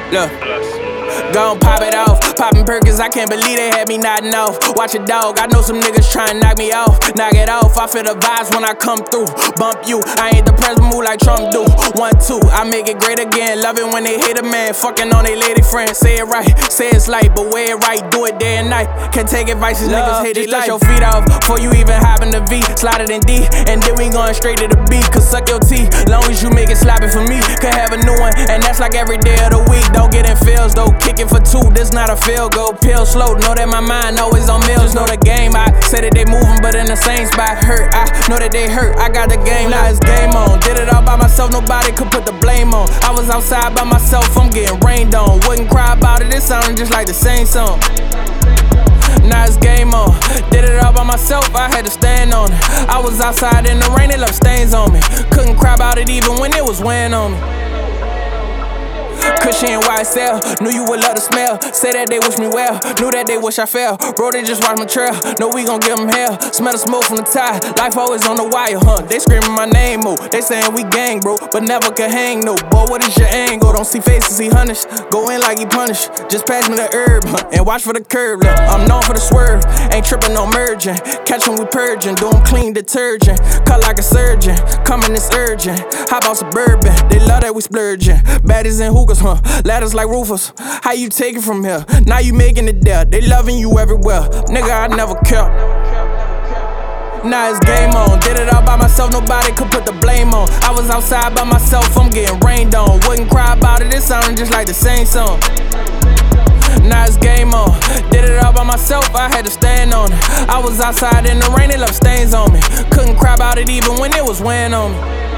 Look. Gon' pop it off, poppin' Perkins, I can't believe they had me nodding off. Watch a dog, I know some niggas tryna knock me off. Knock it off, I feel the vibes when I come through. Bump you, I ain't the president move like Trump do. 1, 2, I make it great again. Love it when they hate a man, fucking on they lady friend. Say it right, say it's light, but wear it right, do it day and night. Can't take advice, these niggas hate it. Just dust your feet off, before you even hop in the V. Slide it in D, and then we going straight to the B. Cause suck your teeth, long as you make it sloppy for me. Could have a new one, and that's like every day of the week. Don't get in feels though, kick it for 2, this not a field goal. Pill slow, know that my mind always on meals. Know the game, I say that they moving, but in the same spot. Hurt, I know that they hurt, I got the game, now it's game on. Did it all by myself, nobody could put the blame on. I was outside by myself, I'm getting rained on. Wouldn't cry about it, it sounded just like the same song. Now it's game on. Did it all by myself, I had to stand on it. I was outside in the rain, it left stains on me. Couldn't cry about it even when it was weighing on me. Cushy and YSL, knew you would love the smell. Say that they wish me well, knew that they wish I fell. Bro, they just watch my trail, know we gon' give them hell. Smell the smoke from the tie, life always on the wire, huh? They screaming my name, oh. They saying we gang, bro, but never could hang, no. Boy, what is your angle? Don't see faces, see hundreds. Go in like he punished, just pass me the herb, huh? And watch for the curve, look. I'm known for the swerve, ain't tripping no merging. Catch when we purging, do 'em clean detergent. Cut like a surgeon, coming it's urgent. How about suburban? They love that we splurging. Baddies and hookahs, huh? Ladders like Rufus. How you take it from here? Now you making it there. They loving you everywhere. Nigga, I never kept. Now it's game on. Did it all by myself, nobody could put the blame on. I was outside by myself, I'm getting rained on. Wouldn't cry about it, it sounded just like the same song. Now it's game on. Did it all by myself, I had to stand on it. I was outside in the rain, it left stains on me. Couldn't cry about it even when it was weighing on me.